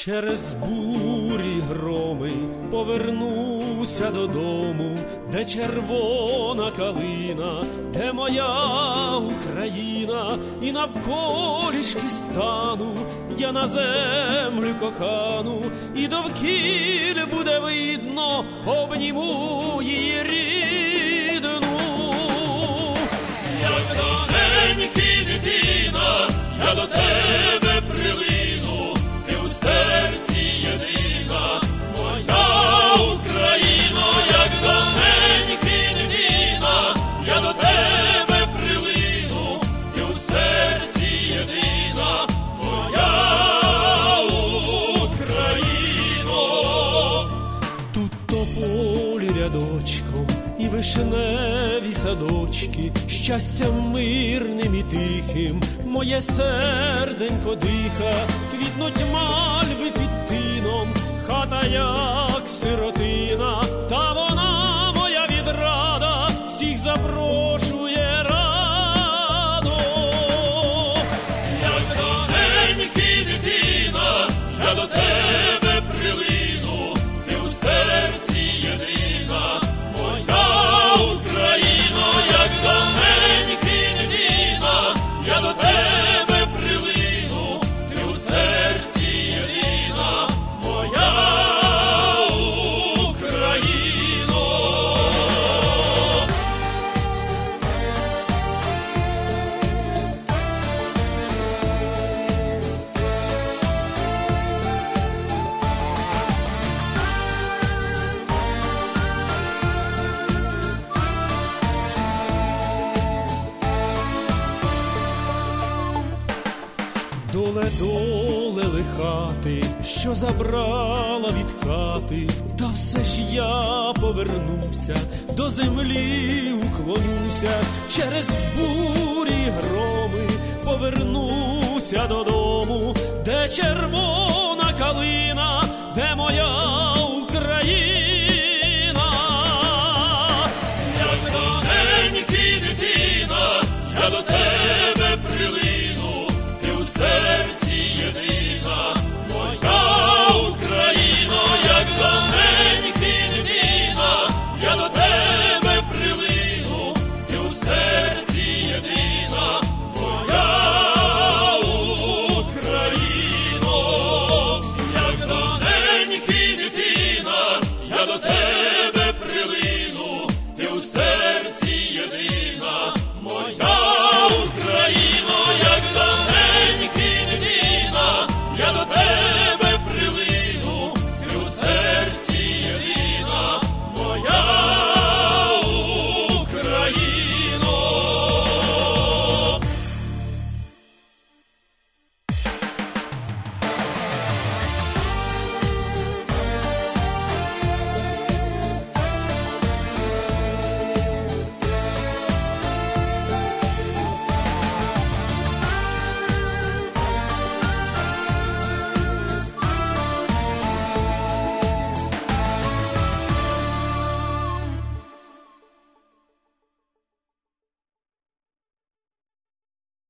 Через бурі громи повернуся додому, де червона калина, де моя Україна, і навколішки стану я на землю кохану, і довкілля буде видно, обніму її рідну. Як доненьки дитина, я до тебе прилину, ти у серці єдина, моя Україно, як доненьки дитина, я до тебе прилину, ти у серці єдина, моя Україно. Тут тополі рядочком і вишневі садочки, щастям мирним і тихим моє серденько диха, квітнуть мальви під тином, хата як сиротина, та вона моя відрада, всіх запрошує радо. Як доненьки дитина, я до тебе прилину, ти у серці єдина, моя Україно, як доненьки дитина, я до тебе прилину, ти у серці єдина, моя Україно. Доле лихати, що забрала від хати, та все ж я повернуся, до землі уклонюся, через бурі громи повернуся додому, де червона калина, де моя Україна. Як доненьки дитина, я до тебе